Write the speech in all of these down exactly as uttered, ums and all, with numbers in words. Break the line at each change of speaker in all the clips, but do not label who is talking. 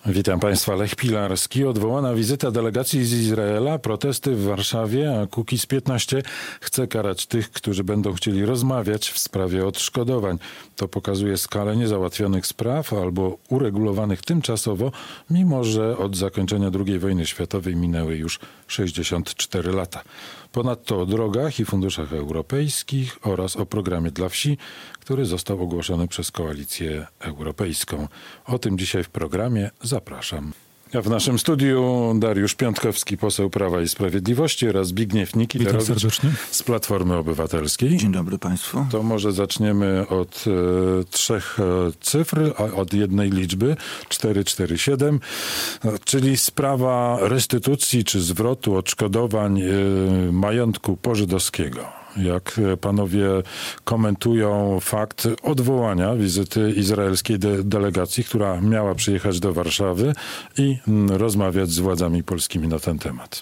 Witam Państwa, Lech Pilarski. Odwołana wizyta delegacji z Izraela, protesty w Warszawie, a Kukiz piętnaście chce karać tych, którzy będą chcieli rozmawiać w sprawie odszkodowań. To pokazuje skalę niezałatwionych spraw albo uregulowanych tymczasowo, mimo że od zakończenia drugiej wojny światowej minęły już sześćdziesiąt cztery lata. Ponadto o drogach i funduszach europejskich oraz o programie dla wsi, który został ogłoszony przez Koalicję Europejską. O tym dzisiaj w programie. Zapraszam. A w naszym studiu Dariusz Piątkowski, poseł Prawa i Sprawiedliwości, oraz Zbigniew Nikiterowicz z Platformy Obywatelskiej.
Dzień dobry Państwu.
To może zaczniemy od e, trzech e, cyfr, a od jednej liczby, czterysta czterdzieści siedem, e, czyli sprawa restytucji czy zwrotu odszkodowań e, majątku pożydowskiego. Jak panowie komentują fakt odwołania wizyty izraelskiej de- delegacji, która miała przyjechać do Warszawy i m, rozmawiać z władzami polskimi na ten temat?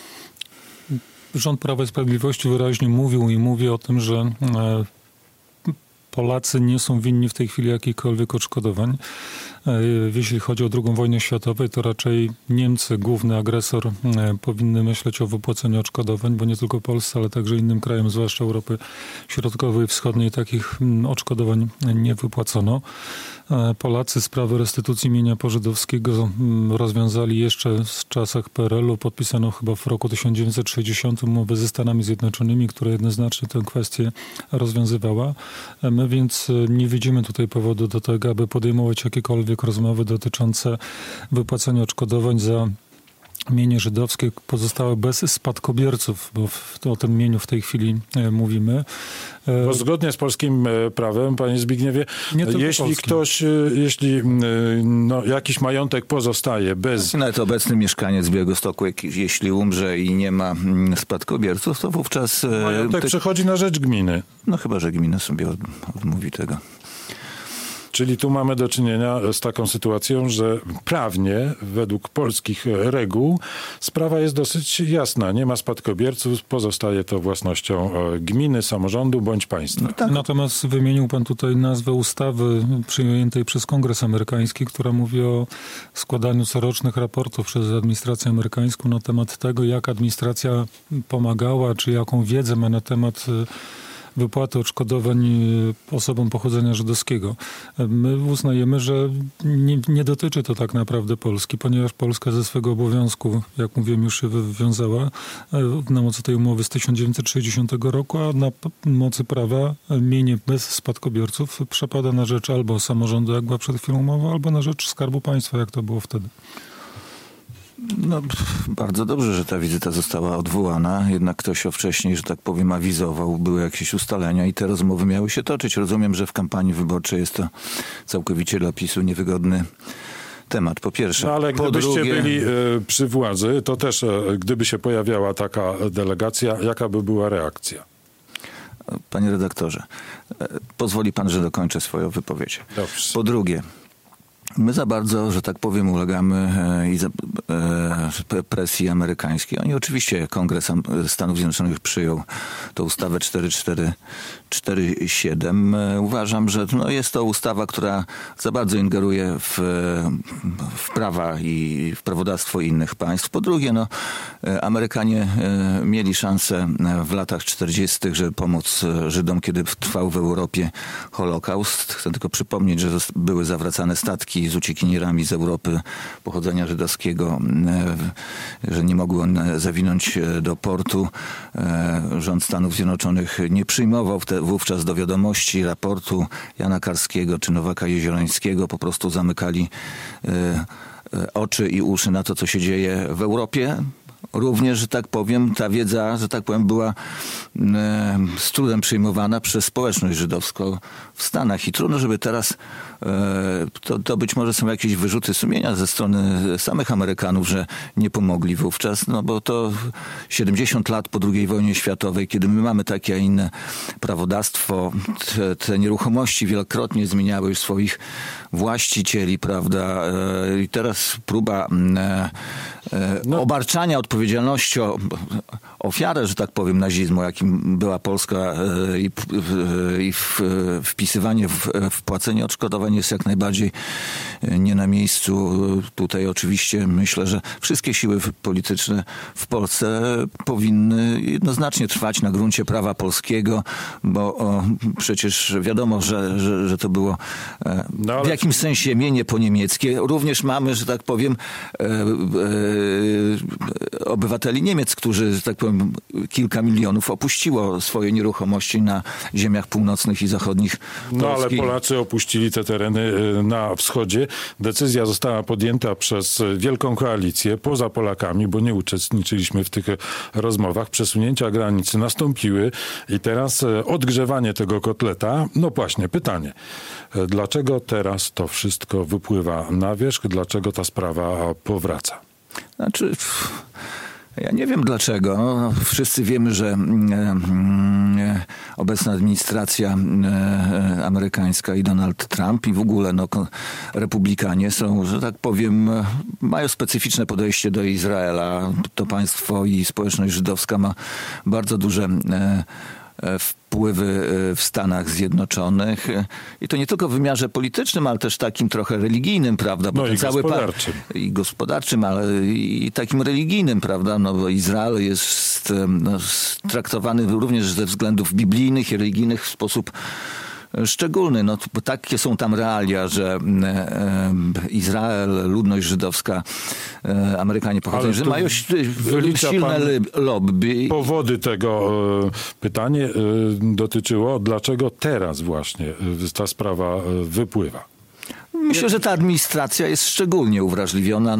Rząd Prawa i Sprawiedliwości wyraźnie mówił i mówi o tym, że e, Polacy nie są winni w tej chwili jakichkolwiek odszkodowań. Jeśli chodzi o drugą wojnę światową, to raczej Niemcy, główny agresor, powinny myśleć o wypłaceniu odszkodowań, bo nie tylko Polsce, ale także innym krajom, zwłaszcza Europy Środkowej i Wschodniej, takich odszkodowań nie wypłacono. Polacy sprawę restytucji mienia pożydowskiego rozwiązali jeszcze w czasach P R L u. Podpisano chyba w roku tysiąc dziewięćset sześćdziesiątym umowę ze Stanami Zjednoczonymi, która jednoznacznie tę kwestię rozwiązywała. My więc nie widzimy tutaj powodu do tego, aby podejmować jakiekolwiek rozmowy dotyczące wypłacania odszkodowań za mienie żydowskie pozostałe bez spadkobierców, bo w, o tym mieniu w tej chwili e, mówimy. E,
bo zgodnie z polskim e, prawem, panie Zbigniewie, jeśli polskim. ktoś, e, jeśli e, no, jakiś majątek pozostaje bez...
Nawet obecny mieszkaniec Białegostoku, jeśli umrze i nie ma spadkobierców, to wówczas... E,
majątek te... przechodzi na rzecz gminy.
No chyba, że gmina sobie od, odmówi tego.
Czyli tu mamy do czynienia z taką sytuacją, że prawnie, według polskich reguł, sprawa jest dosyć jasna. Nie ma spadkobierców, pozostaje to własnością gminy, samorządu bądź państwa.
No tak. Natomiast wymienił pan tutaj nazwę ustawy przyjętej przez Kongres Amerykański, która mówi o składaniu corocznych raportów przez administrację amerykańską na temat tego, jak administracja pomagała, czy jaką wiedzę ma na temat wypłaty odszkodowań osobom pochodzenia żydowskiego. My uznajemy, że nie, nie dotyczy to tak naprawdę Polski, ponieważ Polska ze swego obowiązku, jak mówiłem, już się wywiązała na mocy tej umowy z tysiąc dziewięćset sześćdziesiątego roku, a na mocy prawa mienie bez spadkobierców przepada na rzecz albo samorządu, jak była przed chwilą umowa, albo na rzecz Skarbu Państwa, jak to było wtedy.
No, bardzo dobrze, że ta wizyta została odwołana, jednak ktoś o wcześniej, że tak powiem, awizował, były jakieś ustalenia i te rozmowy miały się toczyć. Rozumiem, że w kampanii wyborczej jest to całkowicie dla PiS-u niewygodny temat, po pierwsze.
No, ale
po
gdybyście
drugie...
byli y, przy władzy, to też y, gdyby się pojawiała taka delegacja, jaka by była reakcja?
Panie redaktorze, pozwoli pan, że dokończę swoją wypowiedź.
Dobrze.
Po drugie, my za bardzo, że tak powiem, ulegamy e, presji amerykańskiej. Oni oczywiście, Kongres Stanów Zjednoczonych przyjął tę ustawę czterysta czterdzieści siedem. Uważam, że no, jest to ustawa, która za bardzo ingeruje w, w prawa i w prawodawstwo innych państw. Po drugie, no, Amerykanie mieli szansę w latach czterdziestych, żeby pomóc Żydom, kiedy trwał w Europie Holokaust. Chcę tylko przypomnieć, że były zawracane statki z uciekinierami z Europy pochodzenia żydowskiego, że nie mogły one zawinąć do portu. Rząd Stanów Zjednoczonych nie przyjmował te, wówczas do wiadomości raportu Jana Karskiego czy Nowaka Jeziorańskiego. Po prostu zamykali oczy i uszy na to, co się dzieje w Europie. Również, że tak powiem, ta wiedza, że tak powiem, była e, z trudem przyjmowana przez społeczność żydowską w Stanach. I trudno, żeby teraz, e, to, to być może są jakieś wyrzuty sumienia ze strony samych Amerykanów, że nie pomogli wówczas, no bo to siedemdziesiąt lat po drugiej wojnie światowej, kiedy my mamy takie, a inne prawodawstwo, te, te nieruchomości wielokrotnie zmieniały już swoich właścicieli, prawda? E, I teraz próba e, no. obarczania odpowiedzialnością ofiarę, że tak powiem, nazizmu, jakim była Polska i, i wpisywanie w, w płacenie odszkodowań jest jak najbardziej nie na miejscu. Tutaj oczywiście myślę, że wszystkie siły polityczne w Polsce powinny jednoznacznie trwać na gruncie prawa polskiego, bo o, przecież wiadomo, że, że, że to było no, ale... w jakimś sensie mienie po niemieckie. Również mamy, że tak powiem, e, e, obywateli Niemiec, którzy, że tak powiem, kilka milionów opuściło swoje nieruchomości na ziemiach północnych i zachodnich Polski.
No ale Polacy opuścili te tereny na wschodzie. Decyzja została podjęta przez Wielką Koalicję poza Polakami, bo nie uczestniczyliśmy w tych rozmowach. Przesunięcia granicy nastąpiły i teraz odgrzewanie tego kotleta. No właśnie, pytanie. Dlaczego teraz to wszystko wypływa na wierzch? Dlaczego ta sprawa powraca?
Znaczy... Ja nie wiem dlaczego. Wszyscy wiemy, że obecna administracja amerykańska i Donald Trump i w ogóle no, republikanie są, że tak powiem, mają specyficzne podejście do Izraela. To państwo i społeczność żydowska ma bardzo duże wpływy w Stanach Zjednoczonych i to nie tylko w wymiarze politycznym, ale też takim trochę religijnym, prawda? Bo
no
ten
i
cały
gospodarczym.
Pa- I gospodarczym, ale i takim religijnym, prawda? No bo Izrael jest no, traktowany również ze względów biblijnych i religijnych w sposób szczególny. No, takie są tam realia, że e, Izrael, ludność żydowska, e, Amerykanie pochodzą, że mają silne lobby.
Powody tego e, pytanie e, dotyczyło, dlaczego teraz właśnie e, ta sprawa e, wypływa.
Myślę, że ta administracja jest szczególnie uwrażliwiona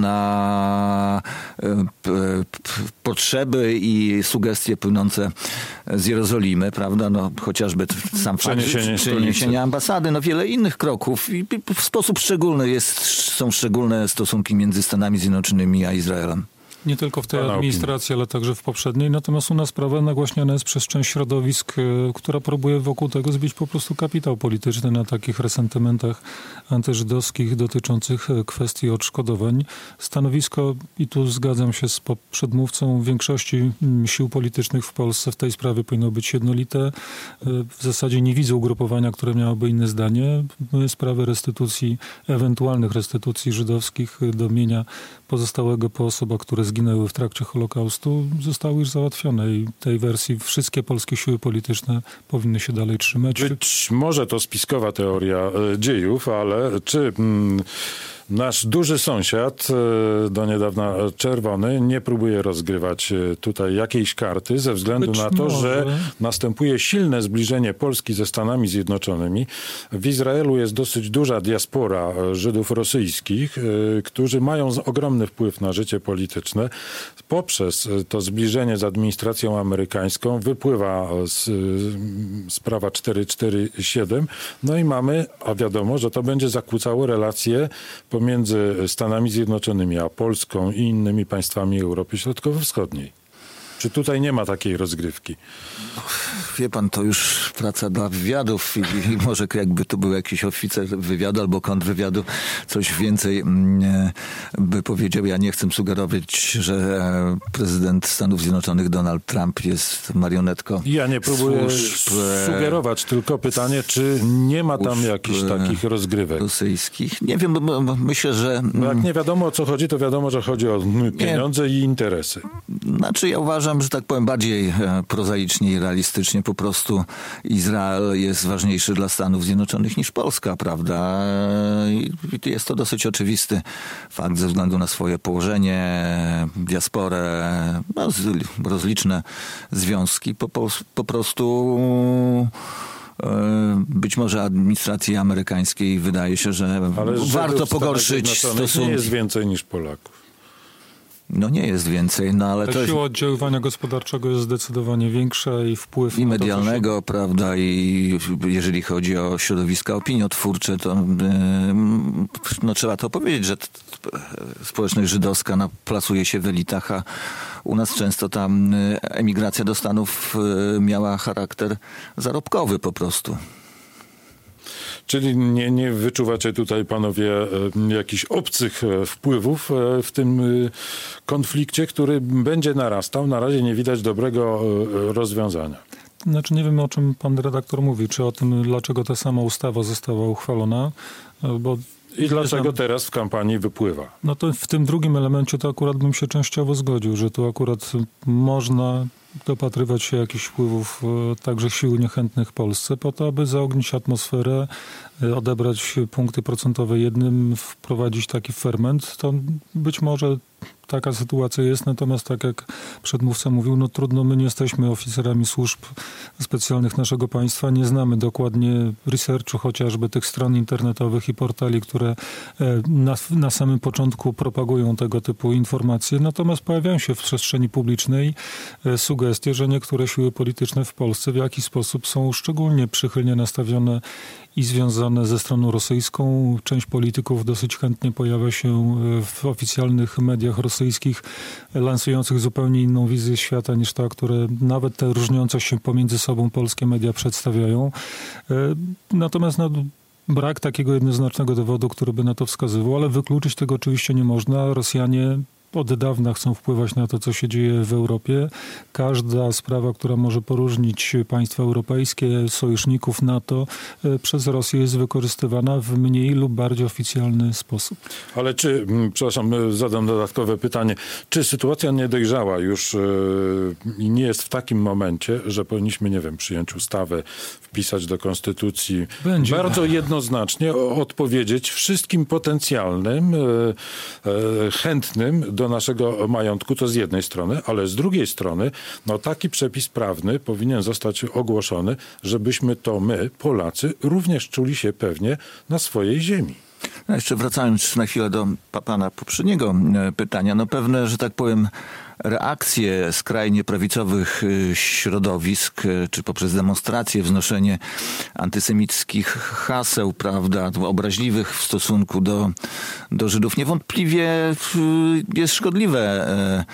na p- p- potrzeby i sugestie płynące z Jerozolimy, prawda? No, chociażby sam fakt
Przeniesienie
przeniesienia ambasady, no wiele innych kroków i w sposób szczególny jest, są szczególne stosunki między Stanami Zjednoczonymi a Izraelem.
Nie tylko w tej administracji, ale także w poprzedniej. Natomiast u nas sprawa nagłaśniana jest przez część środowisk, która próbuje wokół tego zbić po prostu kapitał polityczny na takich resentymentach antyżydowskich dotyczących kwestii odszkodowań. Stanowisko, i tu zgadzam się z przedmówcą, większości sił politycznych w Polsce w tej sprawie powinno być jednolite. W zasadzie nie widzę ugrupowania, które miałoby inne zdanie. Sprawy restytucji, ewentualnych restytucji żydowskich do mienia pozostałego po osobach, które zginęły w trakcie Holokaustu, zostały już załatwione i tej wersji wszystkie polskie siły polityczne powinny się dalej trzymać.
Być może to spiskowa teoria e, dziejów, ale czy mm, nasz duży sąsiad, e, do niedawna czerwony, nie próbuje rozgrywać e, tutaj jakiejś karty ze względu Być na to, może. że następuje silne zbliżenie Polski ze Stanami Zjednoczonymi. W Izraelu jest dosyć duża diaspora Żydów rosyjskich, e, którzy mają ogromny wpływ na życie polityczne. Poprzez to zbliżenie z administracją amerykańską wypływa z, sprawa cztery cztery siedem. No i mamy, a wiadomo, że to będzie zakłócało relacje pomiędzy Stanami Zjednoczonymi a Polską i innymi państwami Europy Środkowo-Wschodniej. Czy tutaj nie ma takiej rozgrywki?
Wie pan, to już praca dla wywiadów i, i może jakby to był jakiś oficer wywiadu albo kontrwywiadu, coś więcej by powiedział. Ja nie chcę sugerować, że prezydent Stanów Zjednoczonych Donald Trump jest marionetką.
Ja nie próbuję służb, sugerować, tylko pytanie, czy nie ma tam jakichś takich rozgrywek
rosyjskich. Nie wiem, bo myślę, że...
No jak nie wiadomo, o co chodzi, to wiadomo, że chodzi o pieniądze nie. i interesy.
Znaczy ja uważam, że tak powiem bardziej prozaicznie i realistycznie. Po prostu Izrael jest ważniejszy dla Stanów Zjednoczonych niż Polska, prawda? I jest to dosyć oczywisty fakt ze względu na swoje położenie, diasporę, no, rozliczne związki. Po, po, po prostu być może administracji amerykańskiej wydaje się, że
Ale
warto pogorszyć stosunki.
Nie jest więcej niż Polaków.
No nie jest więcej, no ale
Ta
to...
siła oddziaływania gospodarczego jest zdecydowanie większa i wpływ...
I
na
medialnego,
to, się...
prawda, i jeżeli chodzi o środowiska opiniotwórcze, to no, trzeba to powiedzieć, że społeczność żydowska no, plasuje się w elitach, a u nas często ta emigracja do Stanów miała charakter zarobkowy po prostu.
Czyli nie, nie wyczuwacie tutaj, panowie, jakichś obcych wpływów w tym konflikcie, który będzie narastał. Na razie nie widać dobrego rozwiązania.
Znaczy nie wiem, o czym pan redaktor mówi. Czy o tym, dlaczego ta sama ustawa została uchwalona? Bo
I dlaczego teraz w kampanii wypływa?
No to w tym drugim elemencie to akurat bym się częściowo zgodził, że tu akurat można dopatrywać się jakichś wpływów także sił niechętnych w Polsce po to, aby zaognić atmosferę, odebrać punkty procentowe jednym, wprowadzić taki ferment. To być może taka sytuacja jest, natomiast tak jak przedmówca mówił, no trudno, my nie jesteśmy oficerami służb specjalnych naszego państwa, nie znamy dokładnie researchu chociażby tych stron internetowych i portali, które na, na samym początku propagują tego typu informacje, natomiast pojawiają się w przestrzeni publicznej sugestie, że niektóre siły polityczne w Polsce w jakiś sposób są szczególnie przychylnie nastawione i związane ze stroną rosyjską. Część polityków dosyć chętnie pojawia się w oficjalnych mediach rosyjskich, lansujących zupełnie inną wizję świata niż ta, które nawet te różniące się pomiędzy sobą polskie media przedstawiają. Natomiast no, brak takiego jednoznacznego dowodu, który by na to wskazywał, ale wykluczyć tego oczywiście nie można. Rosjanie od dawna chcą wpływać na to, co się dzieje w Europie. Każda sprawa, która może poróżnić państwa europejskie, sojuszników NATO, przez Rosję jest wykorzystywana w mniej lub bardziej oficjalny sposób.
Ale czy, przepraszam, zadam dodatkowe pytanie, czy sytuacja nie dojrzała już i nie jest w takim momencie, że powinniśmy, nie wiem, przyjąć ustawę, wpisać do konstytucji,
Będzie.
bardzo jednoznacznie odpowiedzieć wszystkim potencjalnym, chętnym do do naszego majątku, to z jednej strony, ale z drugiej strony, no taki przepis prawny powinien zostać ogłoszony, żebyśmy to my, Polacy, również czuli się pewnie na swojej ziemi.
No jeszcze wracając na chwilę do pana poprzedniego pytania, no pewne, że tak powiem, reakcje skrajnie prawicowych środowisk, czy poprzez demonstracje, wznoszenie antysemickich haseł, prawda, obraźliwych w stosunku do, do Żydów, niewątpliwie jest szkodliwe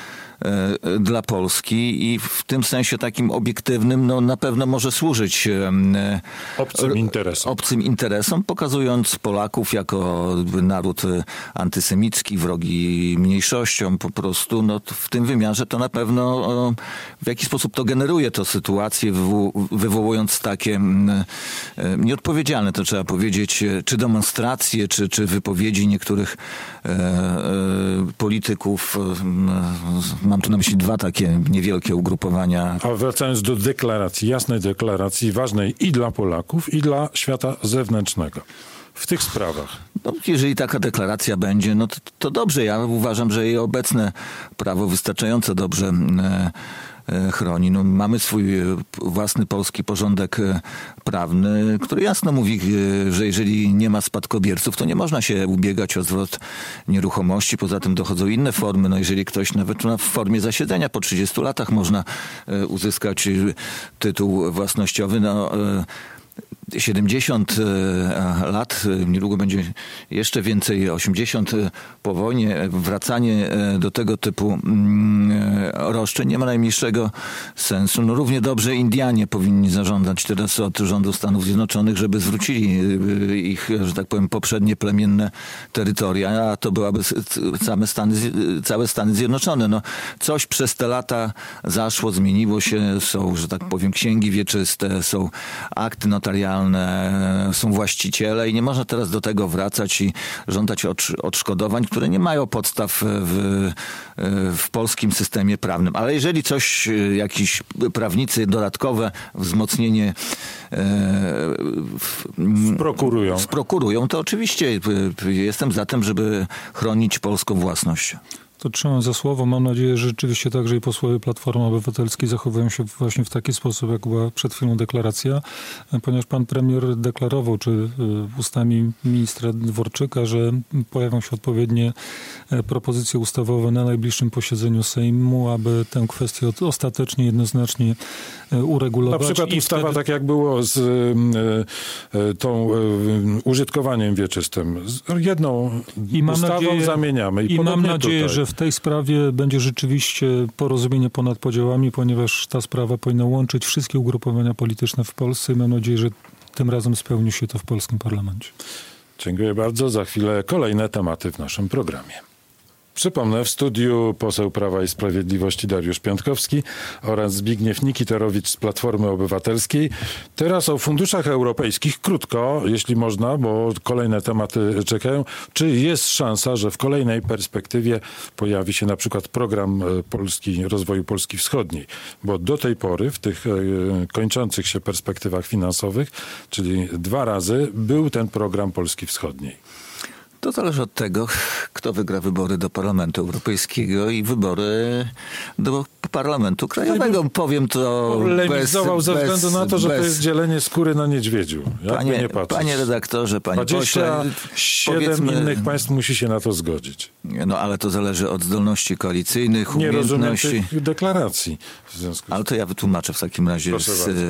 dla Polski i w tym sensie takim obiektywnym no, na pewno może służyć
obcym interesom.
obcym interesom, pokazując Polaków jako naród antysemicki, wrogi mniejszościom po prostu. No, w tym wymiarze to na pewno w jaki sposób to generuje to sytuację, wywołując takie nieodpowiedzialne, to trzeba powiedzieć, czy demonstracje, czy, czy wypowiedzi niektórych e, e, polityków. Mam tu na myśli dwa takie niewielkie ugrupowania.
A wracając do deklaracji, jasnej deklaracji, ważnej i dla Polaków, i dla świata zewnętrznego. W tych sprawach.
No, jeżeli taka deklaracja będzie, no to, to dobrze. Ja uważam, że jej obecne prawo wystarczająco dobrze e, e, chroni. No, mamy swój własny polski porządek prawny, który jasno mówi, że jeżeli nie ma spadkobierców, to nie można się ubiegać o zwrot nieruchomości. Poza tym dochodzą inne formy. No, jeżeli ktoś nawet w formie zasiedzenia po trzydziestu latach można e, uzyskać tytuł własnościowy, no e, siedemdziesiąt lat, niedługo będzie jeszcze więcej, osiemdziesiąt po wojnie, wracanie do tego typu roszczeń nie ma najmniejszego sensu. No równie dobrze Indianie powinni zażądać teraz od rządu Stanów Zjednoczonych, żeby zwrócili ich, że tak powiem, poprzednie plemienne terytoria, a to byłaby same Stany, całe Stany Zjednoczone. No, coś przez te lata zaszło, zmieniło się, są, że tak powiem, księgi wieczyste, są akty notarialne, są właściciele i nie można teraz do tego wracać i żądać odszkodowań, które nie mają podstaw w, w polskim systemie prawnym. Ale jeżeli coś, jakiś prawnicy dodatkowe wzmocnienie
Prokurują.
sprokurują, to oczywiście jestem za tym, żeby chronić polską własność.
To trzymam za słowo. Mam nadzieję, że rzeczywiście także i posłowie Platformy Obywatelskiej zachowują się właśnie w taki sposób, jak była przed chwilą deklaracja, ponieważ pan premier deklarował, czy ustami ministra Dworczyka, że pojawią się odpowiednie propozycje ustawowe na najbliższym posiedzeniu Sejmu, aby tę kwestię ostatecznie, jednoznacznie uregulować.
Na przykład
I
ustawa,
wtedy...
tak jak było z y, tą y, użytkowaniem wieczystym. Z jedną
I mam
ustawą
nadzieję,
zamieniamy. I,
I mam nadzieję,
tutaj.
że w tej sprawie będzie rzeczywiście porozumienie ponad podziałami, ponieważ ta sprawa powinna łączyć wszystkie ugrupowania polityczne w Polsce i mam nadzieję, że tym razem spełni się to w polskim parlamencie.
Dziękuję bardzo. Za chwilę kolejne tematy w naszym programie. Przypomnę, w studiu poseł Prawa i Sprawiedliwości Dariusz Piątkowski oraz Zbigniew Nikitorowicz z Platformy Obywatelskiej. Teraz o funduszach europejskich. Krótko, jeśli można, bo kolejne tematy czekają. Czy jest szansa, że w kolejnej perspektywie pojawi się na przykład program Polski, rozwoju Polski Wschodniej? Bo do tej pory w tych kończących się perspektywach finansowych, czyli dwa razy, był ten program Polski Wschodniej.
To zależy od tego, kto wygra wybory do Parlamentu Europejskiego i wybory do Parlamentu Krajowego. Powiem to
Polemizował
bez,
ze
bez,
względu na to, że
bez...
to jest dzielenie skóry na niedźwiedziu.
Panie, nie panie redaktorze, panie
dwadzieścia siedem
pośle, powiedzmy...
innych państw musi się na to zgodzić.
No ale to zależy od zdolności koalicyjnych,
nie
umiejętności.
rozumiem tych deklaracji. W związku z...
Ale to ja wytłumaczę w takim razie z,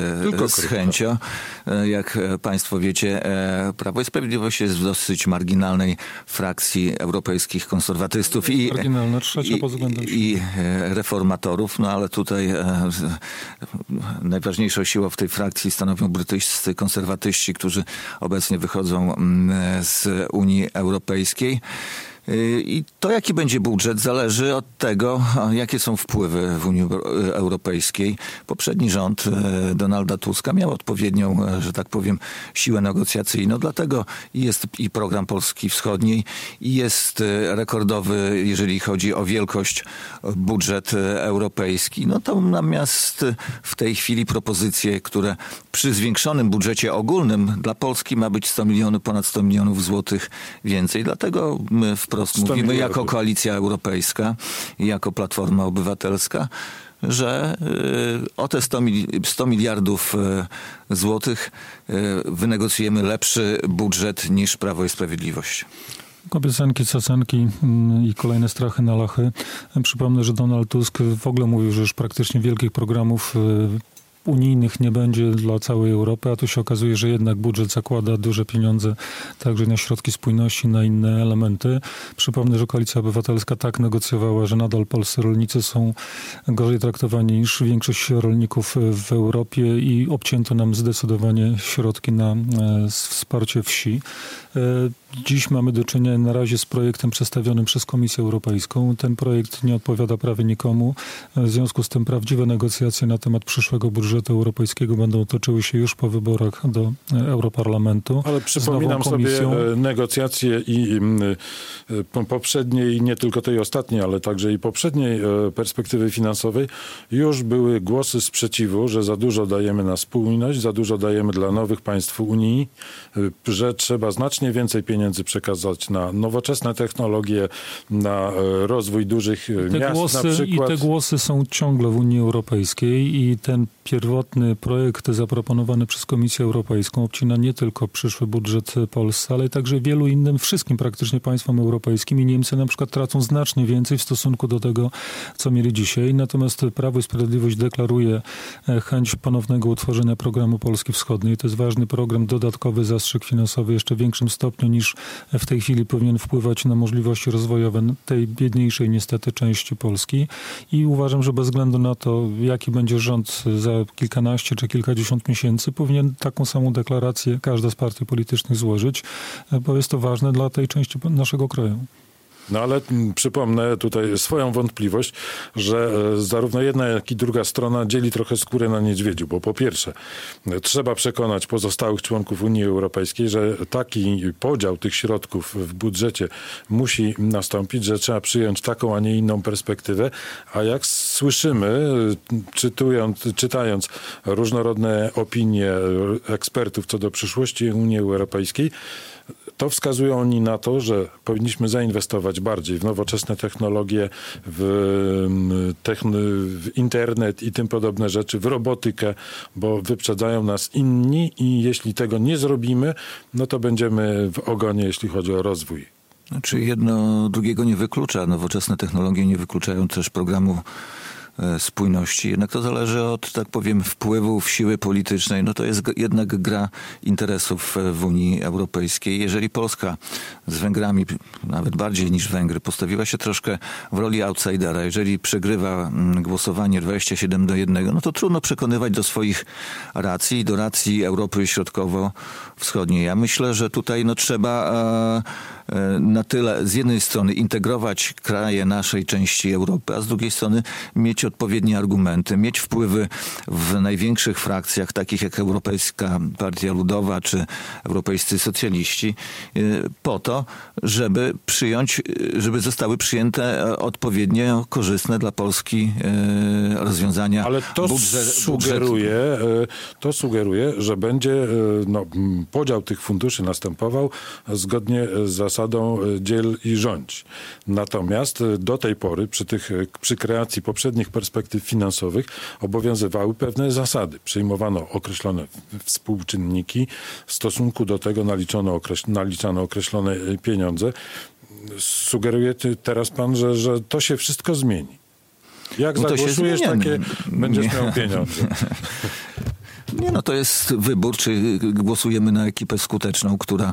z chęcią. Jak państwo wiecie, Prawo i Sprawiedliwość jest w dosyć marginalnej frakcji europejskich konserwatystów i,
trzecia pod względem
i, i reformatorów, no ale tutaj e, najważniejszą siłą w tej frakcji stanowią brytyjscy konserwatyści, którzy obecnie wychodzą z Unii Europejskiej. I to, jaki będzie budżet, zależy od tego, jakie są wpływy w Unii Europejskiej. Poprzedni rząd Donalda Tuska miał odpowiednią, że tak powiem, siłę negocjacyjną. Dlatego jest i program Polski Wschodniej, i jest rekordowy, jeżeli chodzi o wielkość, budżet europejski. No to natomiast w tej chwili propozycje, które przy zwiększonym budżecie ogólnym dla Polski ma być sto milionów, ponad sto milionów złotych więcej. Dlatego my wprost mówimy jako Koalicja Europejska i jako Platforma Obywatelska, że o te sto miliardów złotych wynegocjujemy lepszy budżet niż Prawo i Sprawiedliwość.
Obiecanki, cacanki i kolejne strachy na lachy. Przypomnę, że Donald Tusk w ogóle mówił, że już praktycznie wielkich programów unijnych nie będzie dla całej Europy, a tu się okazuje, że jednak budżet zakłada duże pieniądze także na środki spójności, na inne elementy. Przypomnę, że Koalicja Obywatelska tak negocjowała, że nadal polscy rolnicy są gorzej traktowani niż większość rolników w Europie i obcięto nam zdecydowanie środki na wsparcie wsi. Dziś mamy do czynienia na razie z projektem przedstawionym przez Komisję Europejską. Ten projekt nie odpowiada prawie nikomu. W związku z tym prawdziwe negocjacje na temat przyszłego budżetu europejskiego będą toczyły się już po wyborach do Europarlamentu.
Ale przypominam sobie negocjacje i poprzedniej, nie tylko tej ostatniej, ale także i poprzedniej perspektywy finansowej. Już były głosy sprzeciwu, że za dużo dajemy na spójność, za dużo dajemy dla nowych państw Unii, że trzeba znacznie więcej pieniędzy przekazać na nowoczesne technologie, na rozwój dużych
te
miast
głosy,
na przykład.
I te głosy są ciągle w Unii Europejskiej i ten pierwotny projekt zaproponowany przez Komisję Europejską obcina nie tylko przyszły budżet Polski, ale także wielu innym, wszystkim praktycznie państwom europejskim i Niemcy na przykład tracą znacznie więcej w stosunku do tego, co mieli dzisiaj. Natomiast Prawo i Sprawiedliwość deklaruje chęć ponownego utworzenia programu Polski Wschodniej. To jest ważny program, dodatkowy zastrzyk finansowy jeszcze w większym stopniu niż w tej chwili powinien wpływać na możliwości rozwojowe tej biedniejszej niestety części Polski. I uważam, że bez względu na to, jaki będzie rząd za kilkanaście czy kilkadziesiąt miesięcy, powinien taką samą deklarację każda z partii politycznych złożyć, bo jest to ważne dla tej części naszego kraju.
No ale przypomnę tutaj swoją wątpliwość, że zarówno jedna, jak i druga strona dzieli trochę skórę na niedźwiedziu, bo po pierwsze trzeba przekonać pozostałych członków Unii Europejskiej, że taki podział tych środków w budżecie musi nastąpić, że trzeba przyjąć taką, a nie inną perspektywę, a jak słyszymy, czytując, czytając różnorodne opinie ekspertów co do przyszłości Unii Europejskiej, to wskazują oni na to, że powinniśmy zainwestować bardziej w nowoczesne technologie, w, techn- w internet i tym podobne rzeczy, w robotykę, bo wyprzedzają nas inni i jeśli tego nie zrobimy, no to będziemy w ogonie, jeśli chodzi o rozwój.
Znaczy jedno drugiego nie wyklucza. Nowoczesne technologie nie wykluczają też programu spójności. Jednak to zależy od, tak powiem, wpływów siły politycznej. No to jest jednak gra interesów w Unii Europejskiej. Jeżeli Polska z Węgrami, nawet bardziej niż Węgry, postawiła się troszkę w roli outsidera, jeżeli przegrywa głosowanie dwadzieścia siedem do jednego, no to trudno przekonywać do swoich racji, do racji Europy Środkowo-Wschodniej. Ja myślę, że tutaj no, trzeba e, na tyle z jednej strony integrować kraje naszej części Europy, a z drugiej strony mieć odpowiednie argumenty, mieć wpływy w największych frakcjach, takich jak Europejska Partia Ludowa czy Europejscy Socjaliści, po to, żeby przyjąć, żeby zostały przyjęte odpowiednio korzystne dla Polski rozwiązania.
Ale to
budżet,
sugeruje, to sugeruje, że będzie no, podział tych funduszy następował zgodnie z zasadą dziel i rządź. Natomiast do tej pory przy tych, przy kreacji poprzednich perspektyw finansowych obowiązywały pewne zasady. Przyjmowano określone współczynniki, w stosunku do tego naliczono, okreś, naliczano określone pieniądze. Sugeruje teraz pan, że, że to się wszystko zmieni. Jak no zagłosujesz, takie będziesz nie. miał pieniądze.
Nie, no to jest wybór, czy głosujemy na ekipę skuteczną, która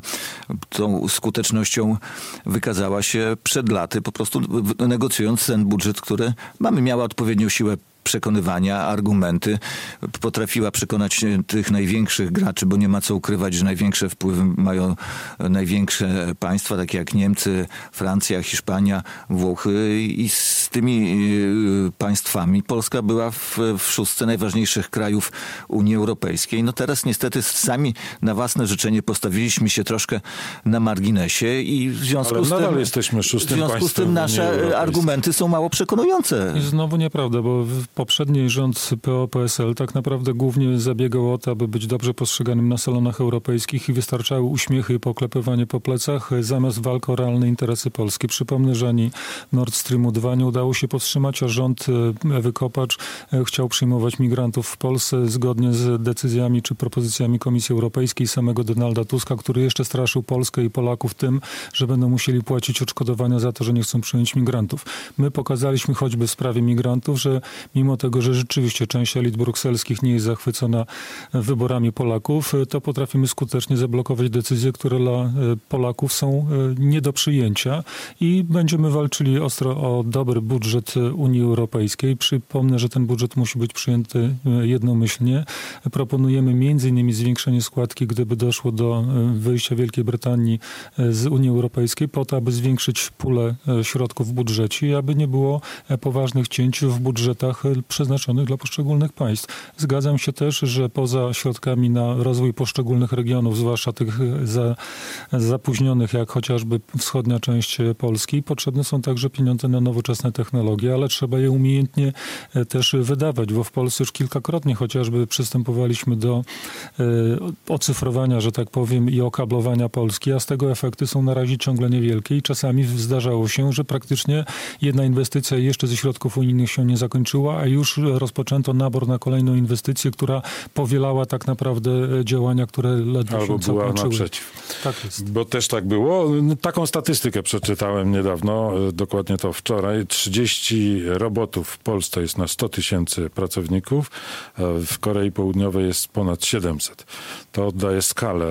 tą skutecznością wykazała się przed laty, po prostu negocjując ten budżet, który mamy, miała odpowiednią siłę przekonywania, argumenty. Potrafiła przekonać tych największych graczy, bo nie ma co ukrywać, że największe wpływy mają największe państwa, takie jak Niemcy, Francja, Hiszpania, Włochy i z tymi państwami Polska była w, w szóstce najważniejszych krajów Unii Europejskiej. No teraz niestety sami na własne życzenie postawiliśmy się troszkę na marginesie i w związku
Ale
z
nadal
tym,
jesteśmy szóstym
w związku z tym nasze argumenty są mało przekonujące.
I znowu nieprawda, bo poprzedni rząd P O P S L tak naprawdę głównie zabiegał o to, aby być dobrze postrzeganym na salonach europejskich i wystarczały uśmiechy i poklepywanie po plecach zamiast walk o realne interesy Polski. Przypomnę, że ani Nord Streamu dwa nie udało się powstrzymać, a rząd Ewy Kopacz chciał przyjmować migrantów w Polsce zgodnie z decyzjami czy propozycjami Komisji Europejskiej i samego Donalda Tuska, który jeszcze straszył Polskę i Polaków tym, że będą musieli płacić odszkodowania za to, że nie chcą przyjąć migrantów. My pokazaliśmy choćby w sprawie migrantów, że mimo tego, że rzeczywiście część elit brukselskich nie jest zachwycona wyborami Polaków, to potrafimy skutecznie zablokować decyzje, które dla Polaków są nie do przyjęcia i będziemy walczyli ostro o dobry budżet Unii Europejskiej. Przypomnę, że ten budżet musi być przyjęty jednomyślnie. Proponujemy między innymi zwiększenie składki, gdyby doszło do wyjścia Wielkiej Brytanii z Unii Europejskiej, po to, aby zwiększyć pulę środków w budżecie i aby nie było poważnych cięć w budżetach przeznaczonych dla poszczególnych państw. Zgadzam się też, że poza środkami na rozwój poszczególnych regionów, zwłaszcza tych za, zapóźnionych, jak chociażby wschodnia część Polski, potrzebne są także pieniądze na nowoczesne technologie, ale trzeba je umiejętnie też wydawać, bo w Polsce już kilkakrotnie chociażby przystępowaliśmy do e, ocyfrowania, że tak powiem, i okablowania Polski, a z tego efekty są na razie ciągle niewielkie i czasami zdarzało się, że praktycznie jedna inwestycja jeszcze ze środków unijnych się nie zakończyła, a już rozpoczęto nabór na kolejną inwestycję, która powielała tak naprawdę działania, które ledwo
Albo
się
była
zakończyły.
naprzeciw.
Tak jest.
Bo też tak było. Taką statystykę przeczytałem niedawno, dokładnie to wczoraj. trzydzieści robotów w Polsce jest na sto tysięcy pracowników. W Korei Południowej jest ponad siedemset. To oddaje skalę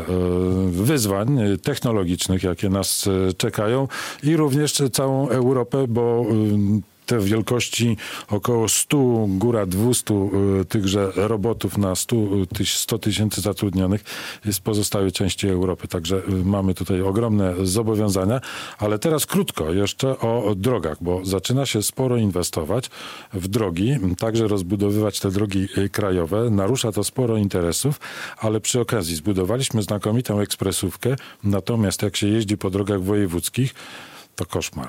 wyzwań technologicznych, jakie nas czekają i również całą Europę, bo te wielkości około stu, góra dwustu tychże robotów na sto tysięcy zatrudnionych jest w pozostałej części Europy. Także mamy tutaj ogromne zobowiązania. Ale teraz krótko jeszcze o drogach, bo zaczyna się sporo inwestować w drogi, także rozbudowywać te drogi krajowe. Narusza to sporo interesów, ale przy okazji zbudowaliśmy znakomitą ekspresówkę, natomiast jak się jeździ po drogach wojewódzkich, to koszmar.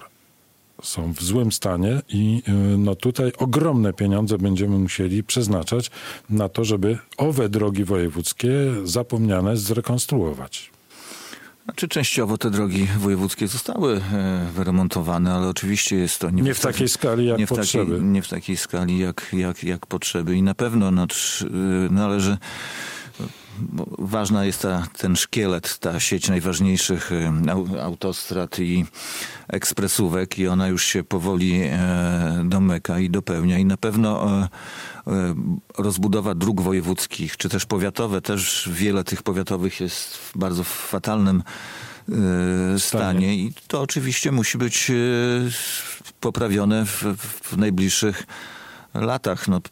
Są w złym stanie i no tutaj ogromne pieniądze będziemy musieli przeznaczać na to, żeby owe drogi wojewódzkie zapomniane zrekonstruować.
Znaczy częściowo te drogi wojewódzkie zostały wyremontowane, ale oczywiście jest to... Nie,
nie w takiej skali jak
nie w
potrzeby.
Takiej, nie w takiej skali jak, jak, jak potrzeby i na pewno no, należy ważna jest ta, ten szkielet, ta sieć najważniejszych autostrad i ekspresówek i ona już się powoli domyka i dopełnia i na pewno rozbudowa dróg wojewódzkich, czy też powiatowe, też wiele tych powiatowych jest w bardzo fatalnym stanie i to oczywiście musi być poprawione w, w najbliższych latach. No,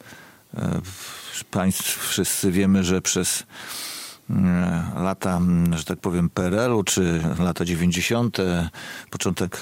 państw wszyscy wiemy, że przez lata, że tak powiem, P R L u, czy lata dziewięćdziesiąte, początek,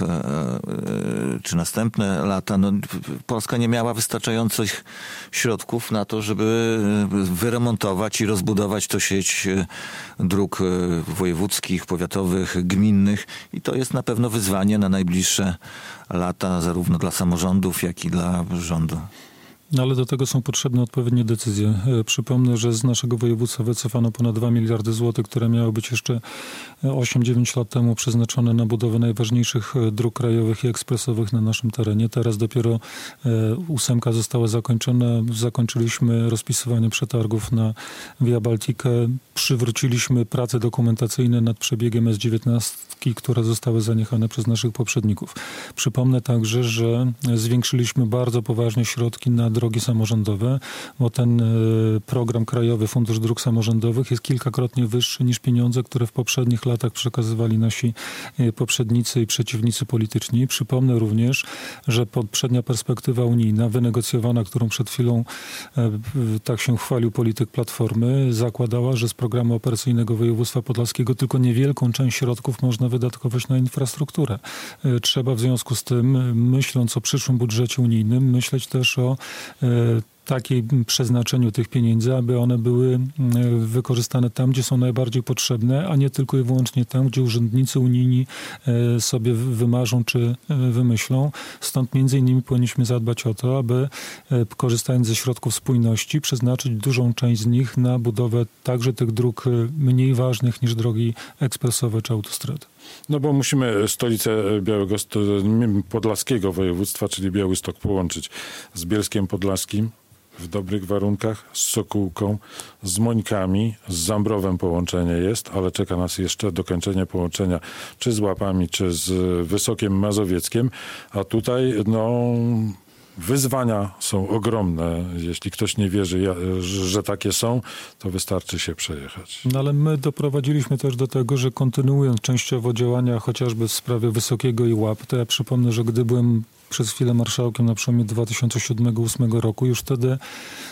czy następne lata, no, Polska nie miała wystarczających środków na to, żeby wyremontować i rozbudować tę sieć dróg wojewódzkich, powiatowych, gminnych i to jest na pewno wyzwanie na najbliższe lata, zarówno dla samorządów, jak i dla rządu.
No ale do tego są potrzebne odpowiednie decyzje. Przypomnę, że z naszego województwa wycofano ponad dwa miliardy złotych, które miały być jeszcze osiem dziewięć lat temu przeznaczone na budowę najważniejszych dróg krajowych i ekspresowych na naszym terenie. Teraz dopiero ósemka została zakończona. Zakończyliśmy rozpisywanie przetargów na Via Baltica. Przywróciliśmy prace dokumentacyjne nad przebiegiem S dziewiętnaście, które zostały zaniechane przez naszych poprzedników. Przypomnę także, że zwiększyliśmy bardzo poważnie środki na drogi samorządowe, bo ten program Krajowy Fundusz Dróg Samorządowych jest kilkakrotnie wyższy niż pieniądze, które w poprzednich latach przekazywali nasi poprzednicy i przeciwnicy polityczni. Przypomnę również, że poprzednia perspektywa unijna, wynegocjowana, którą przed chwilą tak się chwalił polityk Platformy, zakładała, że z programu operacyjnego województwa podlaskiego tylko niewielką część środków można wydatkować na infrastrukturę. Trzeba w związku z tym, myśląc o przyszłym budżecie unijnym, myśleć też o takim przeznaczeniu tych pieniędzy, aby one były wykorzystane tam, gdzie są najbardziej potrzebne, a nie tylko i wyłącznie tam, gdzie urzędnicy unijni sobie wymarzą czy wymyślą. Stąd między innymi powinniśmy zadbać o to, aby korzystając ze środków spójności przeznaczyć dużą część z nich na budowę także tych dróg mniej ważnych niż drogi ekspresowe czy autostrady.
No bo musimy stolicę Białego Podlaskiego województwa, czyli Białystok, połączyć z Bielskiem Podlaskim w dobrych warunkach, z Sokółką, z Mońkami, z Zambrowem połączenie jest, ale czeka nas jeszcze dokończenie połączenia czy z Łapami, czy z Wysokiem Mazowieckiem, a tutaj no... wyzwania są ogromne. Jeśli ktoś nie wierzy, że takie są, to wystarczy się przejechać.
No ale my doprowadziliśmy też do tego, że kontynuując częściowo działania chociażby w sprawie Wysokiego i Łap, to ja przypomnę, że gdy byłem przez chwilę marszałkiem na przełomie dwa tysiące siódmego do dwa tysiące ósmego roku, już wtedy e,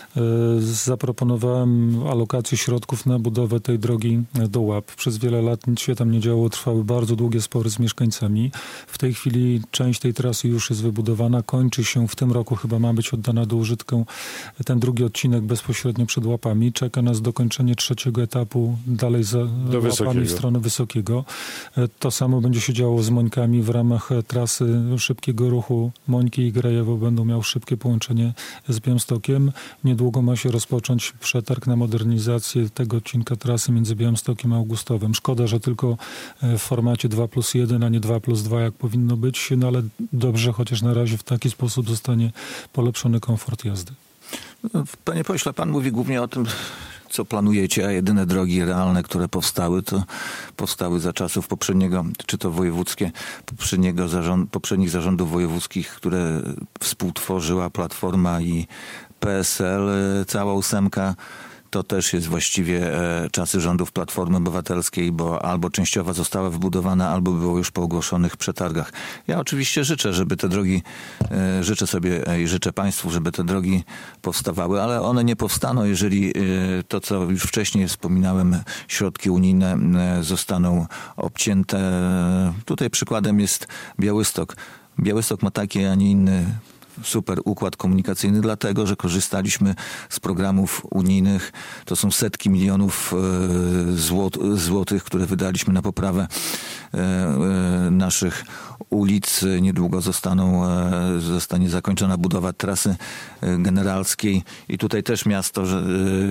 zaproponowałem alokację środków na budowę tej drogi do Łap. Przez wiele lat nic się tam nie działo, trwały bardzo długie spory z mieszkańcami. W tej chwili część tej trasy już jest wybudowana, kończy się w tym roku, chyba ma być oddana do użytku ten drugi odcinek bezpośrednio przed Łapami. Czeka nas dokończenie trzeciego etapu dalej za
do
Łapami
Wysokiego.
w stronę Wysokiego. E, to samo będzie się działo z Mońkami w ramach trasy szybkiego ruchu. Mońki i Grajewo będą miały szybkie połączenie z Białymstokiem. Niedługo ma się rozpocząć przetarg na modernizację tego odcinka trasy między Białymstokiem a Augustowem. Szkoda, że tylko w formacie dwa plus jeden, a nie dwa plus dwa, jak powinno być, no ale dobrze, chociaż na razie w taki sposób zostanie polepszony komfort jazdy.
Panie pośle, pan mówi głównie o tym, co planujecie, a jedyne drogi realne, które powstały, to powstały za czasów poprzedniego, czy to wojewódzkie, poprzedniego zarząd, poprzednich zarządów wojewódzkich, które współtworzyła Platforma i P S L, cała ósemka. To też jest właściwie e, czasy rządów Platformy Obywatelskiej, bo albo częściowo została wybudowana, albo było już po ogłoszonych przetargach. Ja oczywiście życzę, żeby te drogi, e, życzę sobie e, i życzę Państwu, żeby te drogi powstawały, ale one nie powstaną, jeżeli e, to, co już wcześniej wspominałem, środki unijne e, zostaną obcięte. Tutaj przykładem jest Białystok. Białystok ma taki, a nie inny super układ komunikacyjny, dlatego, że korzystaliśmy z programów unijnych. To są setki milionów złot, złotych, które wydaliśmy na poprawę naszych ulic. Niedługo zostaną, zostanie zakończona budowa trasy generalskiej i tutaj też miasto że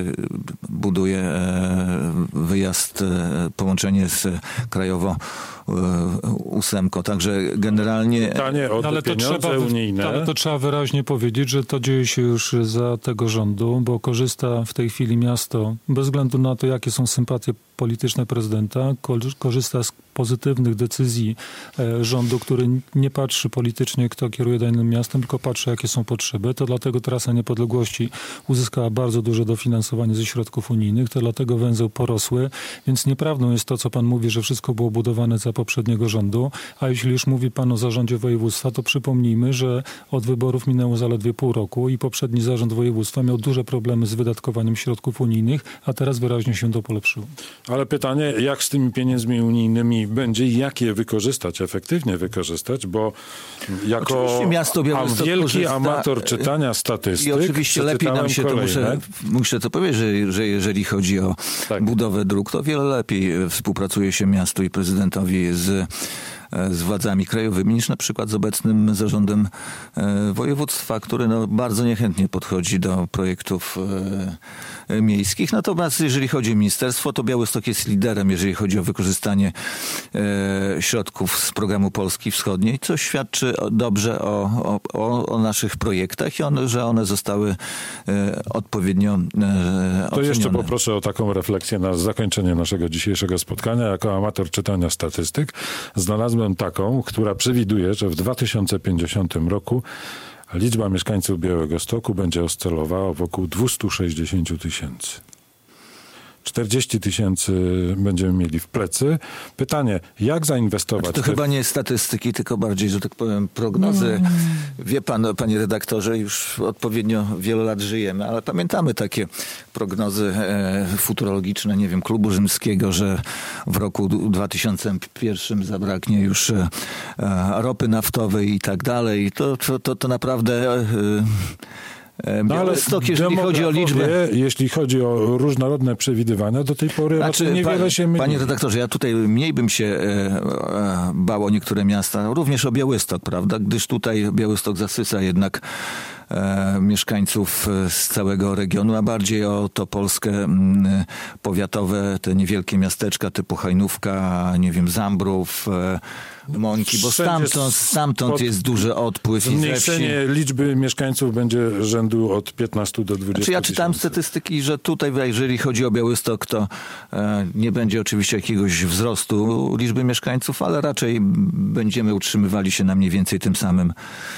buduje wyjazd, połączenie z Krajowo ósemką. Także generalnie...
Pytanie o te
ale to
pieniądze
trzeba,
unijne.
Ale to trzeba trzeba wyraźnie powiedzieć, że to dzieje się już za tego rządu, bo korzysta w tej chwili miasto, bez względu na to, jakie są sympatie polityczne prezydenta, korzysta z pozytywnych decyzji rządu, który nie patrzy politycznie, kto kieruje danym miastem, tylko patrzy, jakie są potrzeby. To dlatego Trasa Niepodległości uzyskała bardzo duże dofinansowanie ze środków unijnych, to dlatego węzeł porosły, więc nieprawdą jest to, co pan mówi, że wszystko było budowane za poprzedniego rządu, a jeśli już mówi pan o zarządzie województwa, to przypomnijmy, że od wyborów minęło zaledwie pół roku i poprzedni zarząd województwa miał duże problemy z wydatkowaniem środków unijnych, a teraz wyraźnie się to polepszyło.
Ale pytanie, jak z tymi pieniędzmi unijnymi będzie i jak je wykorzystać, efektywnie wykorzystać, bo jako
miasto Białystok
wielki
korzysta,
amator czytania statystyk...
I oczywiście lepiej nam się kolejne. to muszę, muszę to powiedzieć, że, że jeżeli chodzi o tak. budowę dróg, to wiele lepiej współpracuje się miastu i prezydentowi z z władzami krajowymi niż na przykład z obecnym zarządem e, województwa, który no, bardzo niechętnie podchodzi do projektów e, miejskich. Natomiast jeżeli chodzi o ministerstwo, to Białystok jest liderem, jeżeli chodzi o wykorzystanie e, środków z programu Polski Wschodniej, co świadczy dobrze o, o, o naszych projektach i on, że one zostały e, odpowiednio e,
To jeszcze poproszę o taką refleksję na zakończenie naszego dzisiejszego spotkania. Jako amator czytania statystyk znalazłem taką, która przewiduje, że w dwa tysiące pięćdziesiątym roku liczba mieszkańców Białegostoku będzie oscylowała wokół dwieście sześćdziesiąt tysięcy. czterdzieści tysięcy będziemy mieli w plecy. Pytanie, jak zainwestować?
Znaczy to te... chyba nie statystyki, tylko bardziej, że tak powiem, prognozy. Mm. Wie pan, panie redaktorze, już odpowiednio wiele lat żyjemy, ale pamiętamy takie prognozy e, futurologiczne, nie wiem, klubu rzymskiego, że w roku dwa tysiące pierwszym zabraknie już e, ropy naftowej i tak dalej. To, to, to, to naprawdę... E,
No ale jeżeli chodzi o liczbę... Jeśli chodzi o różnorodne przewidywania, do tej pory znaczy, raczej niewiele pa, się myli.
Panie redaktorze, ja tutaj mniej bym się e, e, bał o niektóre miasta, również o Białystok, prawda? Gdyż tutaj Białystok zasysa jednak e, mieszkańców z całego regionu, a bardziej o to Polskę m, powiatowe, te niewielkie miasteczka typu Hajnówka, nie wiem, Zambrów, e, Mońki, bo stamtąd, stamtąd pod... jest duży odpływ.
Zmniejszenie liczby mieszkańców będzie rzędu od piętnastu do dwudziestu
znaczy, ja czytałem statystyki, że tutaj, jeżeli chodzi o Białystok, to e, nie będzie oczywiście jakiegoś wzrostu liczby mieszkańców, ale raczej będziemy utrzymywali się na mniej więcej tym samym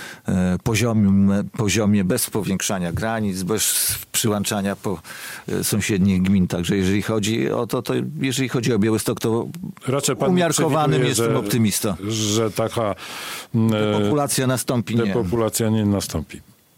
e, poziomie, poziomie, bez powiększania granic, bez przyłączania po e, sąsiednich gmin. Także jeżeli chodzi o to, to jeżeli chodzi o Białystok, to raczej umiarkowanym jestem że... optymistą.
że taka
depopulacja nastąpi. Nie.
Depopulacja nie nastąpi.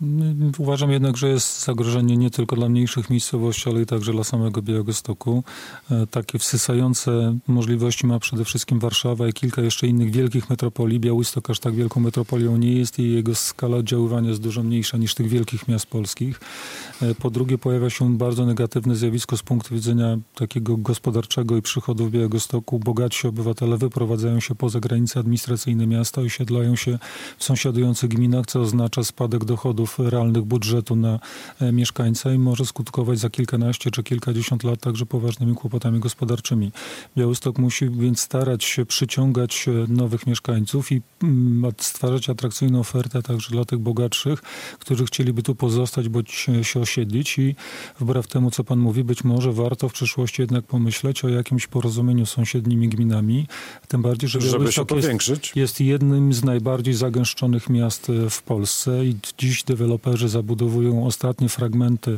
Uważam jednak, że jest zagrożenie nie tylko dla mniejszych miejscowości, ale i także dla samego Białegostoku. Takie wsysające możliwości ma przede wszystkim Warszawa i kilka jeszcze innych wielkich metropolii. Białystok aż tak wielką metropolią nie jest i jego skala oddziaływania jest dużo mniejsza niż tych wielkich miast polskich. Po drugie, pojawia się bardzo negatywne zjawisko z punktu widzenia takiego gospodarczego i przychodów Białegostoku. Bogatsi obywatele wyprowadzają się poza granice administracyjne miasta, osiedlają się w sąsiadujących gminach, co oznacza spadek dochodów realnych budżetu na mieszkańca i może skutkować za kilkanaście czy kilkadziesiąt lat także poważnymi kłopotami gospodarczymi. Białystok musi więc starać się przyciągać nowych mieszkańców i stwarzać atrakcyjną ofertę także dla tych bogatszych, którzy chcieliby tu pozostać bądź się osiedlić i wbrew temu, co pan mówi, być może warto w przyszłości jednak pomyśleć o jakimś porozumieniu z sąsiednimi gminami, tym bardziej, że Białystok jest, jest jednym z najbardziej zagęszczonych miast w Polsce i dziś deweloperzy zabudowują ostatnie fragmenty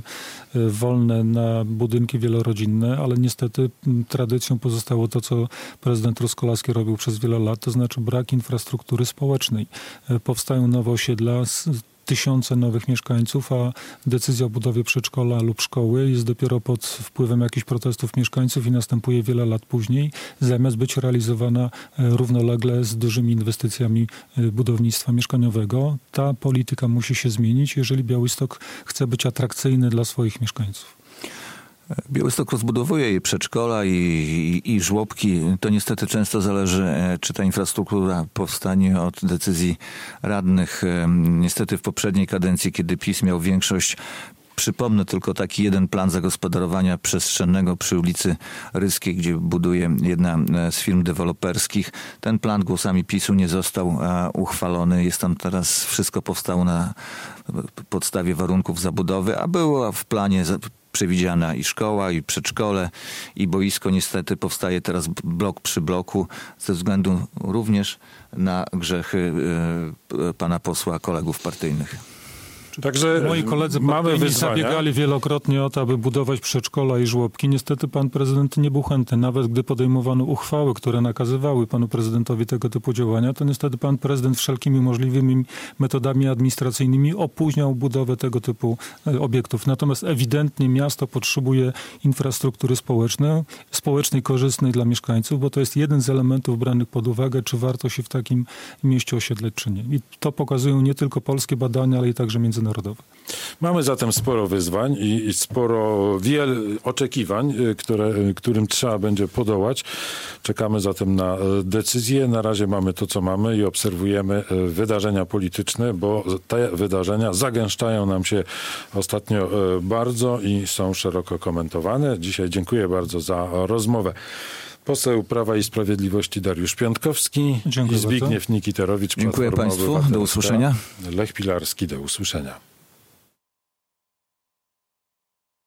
wolne na budynki wielorodzinne, ale niestety tradycją pozostało to, co prezydent Truskolaski robił przez wiele lat, to znaczy brak infrastruktury społecznej. Powstają nowe osiedla, tysiące nowych mieszkańców, a decyzja o budowie przedszkola lub szkoły jest dopiero pod wpływem jakichś protestów mieszkańców i następuje wiele lat później, zamiast być realizowana równolegle z dużymi inwestycjami budownictwa mieszkaniowego. Ta polityka musi się zmienić, jeżeli Białystok chce być atrakcyjny dla swoich mieszkańców.
Białystok rozbudowuje i przedszkola, i, i, i żłobki. To niestety często zależy, czy ta infrastruktura powstanie od decyzji radnych. Niestety w poprzedniej kadencji, kiedy PiS miał większość, Przypomnę tylko taki jeden plan zagospodarowania przestrzennego przy ulicy Ryskiej, gdzie buduje jedna z firm deweloperskich. Ten plan głosami PiSu nie został uchwalony. Jest tam teraz, wszystko powstało na podstawie warunków zabudowy, a było w planie przewidziana i szkoła, i przedszkole, i boisko. Niestety powstaje teraz blok przy bloku ze względu również na grzechy pana posła, kolegów partyjnych.
Także
moi koledzy
mamy wyzwania.
Zabiegali wielokrotnie o to, aby budować przedszkola i żłobki. Niestety pan prezydent nie był chętny. Nawet gdy podejmowano uchwały, które nakazywały panu prezydentowi tego typu działania, to niestety pan prezydent wszelkimi możliwymi metodami administracyjnymi opóźniał budowę tego typu obiektów. Natomiast ewidentnie miasto potrzebuje infrastruktury społecznej, społecznej, korzystnej dla mieszkańców, bo to jest jeden z elementów branych pod uwagę, czy warto się w takim mieście osiedleć, czy nie. I to pokazują nie tylko polskie badania, ale i także międzynarodowe.
Mamy zatem sporo wyzwań i sporo wiel oczekiwań, które, którym trzeba będzie podołać. Czekamy zatem na decyzje. Na razie mamy to, co mamy i obserwujemy wydarzenia polityczne, bo te wydarzenia zagęszczają nam się ostatnio bardzo i są szeroko komentowane. Dzisiaj dziękuję bardzo za rozmowę. Poseł Prawa i Sprawiedliwości Dariusz Piątkowski. Dziękuję i Zbigniew bardzo. Nikiterowicz.
Dziękuję Państwu. Do usłyszenia.
Lech Pilarski. Do usłyszenia.